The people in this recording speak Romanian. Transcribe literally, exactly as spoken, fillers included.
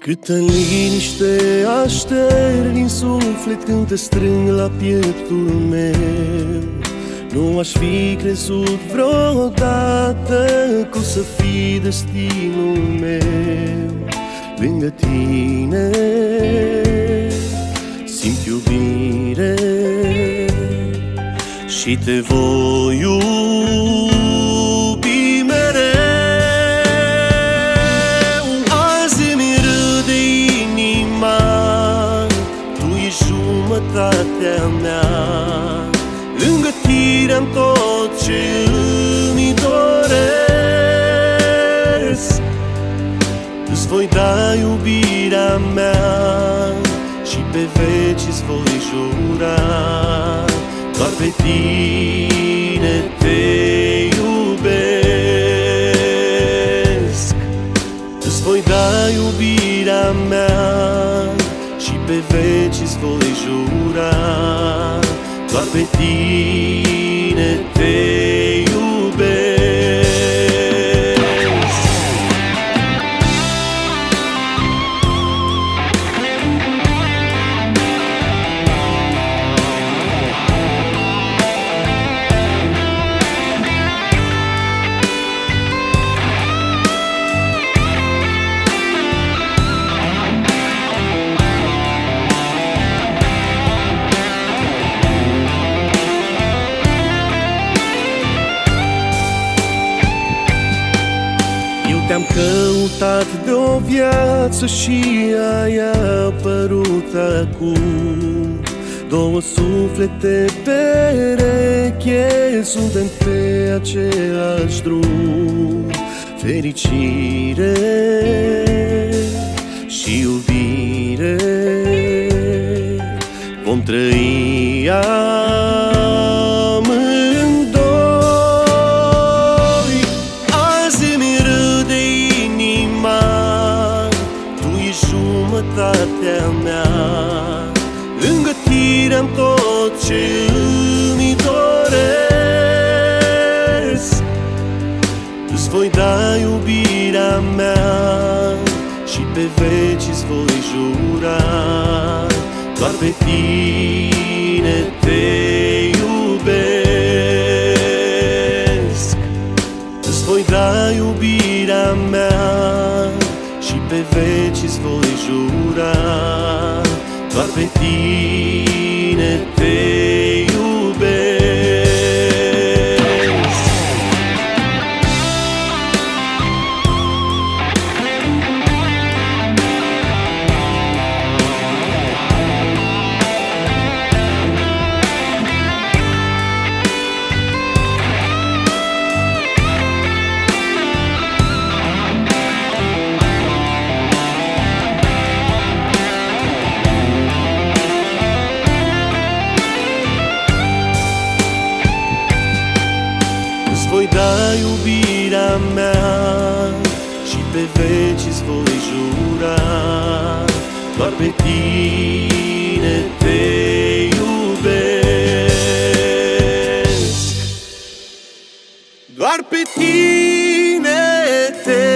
Câtă liniște aștept din suflet când te strâng la pieptul meu. Nu aș fi crezut vreodată că o să fii destinul meu. Lângă tine simt iubire și te voi iubi mereu. Azi mi râde inima, tu ești jumătatea mea. Lângă tine am tot ce îmi doresc. Îți voi da iubirea mea și pe veci îți voi jura. Doar pe tine te iubesc. Îți voi da iubirea mea și pe veci îți voi jura. Doar pe tine te iubesc. Te-am căutat de o viață și ai apărut acum. Două suflete pereche, suntem pe același drum. Fericire și iubire vom trăi amândoi. Azi mi râde inima, tu ești jumătatea mea. Lângă tine am tot ce îmi doresc. Îți voi da iubirea mea și pe veci îți voi jura. Doar pe tine te iubesc. Îți voi da iubirea mea și pe veci îți voi jura. Doar pe tine te iubesc. Îți voi da iubirea mea și pe veci îți voi jura. Doar pe tine te iubesc. Doar pe tine te